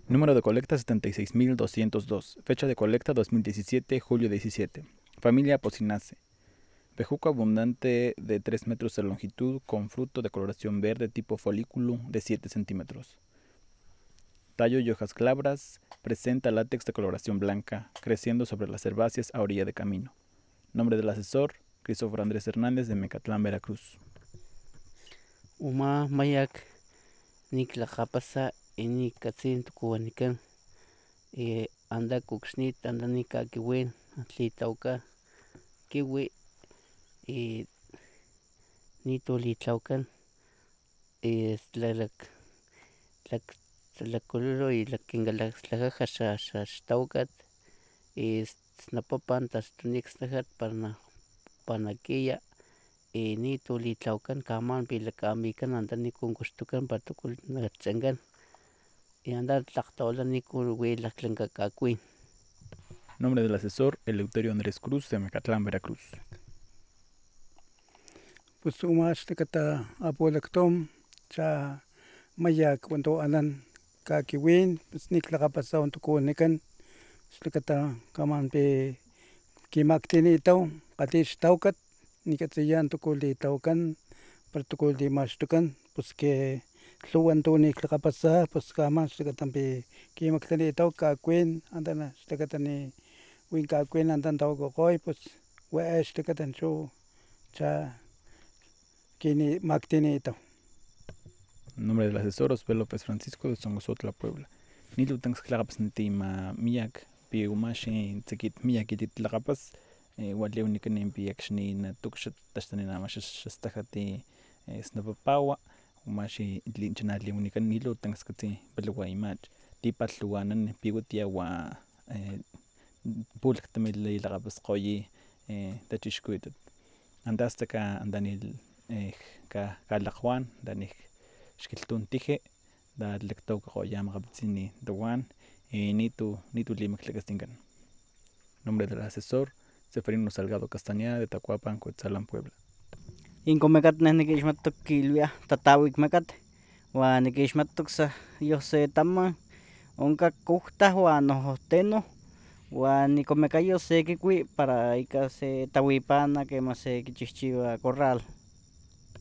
Número de colecta 76.202. Fecha de colecta 2017, julio 17. Familia Apocynaceae. Bejuco abundante de 3 metros de longitud con fruto de coloración verde tipo folículo de 7 centímetros. Tallo y hojas glabras. Presenta látex de coloración blanca, creciendo sobre las herbáceas a orilla de camino. Nombre del asesor: Cristóforo Andrés Hernández, de Mecatlán, Veracruz. Uma mayak niklaqapasa inikatsin tukuwanikan anda kuksnit anda nika kiwin tlitauka kiwi nito litlaukan tlakololo y kinkalaktlakaja xtaukat snapapan taxtonikstlakat panakiya nito litlaukan kaman pilakamikan anda nikonkoxtokan para tukul nakatsankan anda tlaktola nikuilaktlankakakuin. Nombre del asesor: Eleuterio Andrés Cruz, de Mecatlán, Veracruz. Pues umachtakata apolaktom cha mayak cuando anan kakiwin pues niklakapasaw tukuwanikan xlakata kaman pe kimaktiniitaw kati xtawkat nikatsiyan tuku litlawakan para tuku limaxtukan pues que lhuwan tu niklakapasa pues kaman xlakata kimaktinitaw kakuin anda xlakata win kakuin anda tawakgokgoy pues we'e xlakata chu cha kimaktinitaw. Nombre del asesor: Osvaldo López Francisco, de Songosotla, Puebla. Nitlutanxklakapas nitima miak pi umaxi tzikit miak ititlakapas ualliwnikan piakxni natukshat taxtanina xastajati snapapawa umaxi chanaliwnikan nitlutanxkatzi palawa imach tipalhuanan piwatia wa pulak tamililakapaskgoyi tachixkuitat anda hasta anda kalakgwan anda xkilhtun tije tlaktawakgoya makgapatzin tahuan nitu limaklakastinkan. Nombre del asesor: Seferino Salgado Castañeda, de Tacuapan, Cuetzalan, Puebla. Inkomekat neh nikixmatok kilwiah tatawikmekat uan nikixmatok sa yoh se taman onka kuhtah uan nono tenoh uan ikomekayo se kikui para ika se tawipana kema se kichihchiua corral.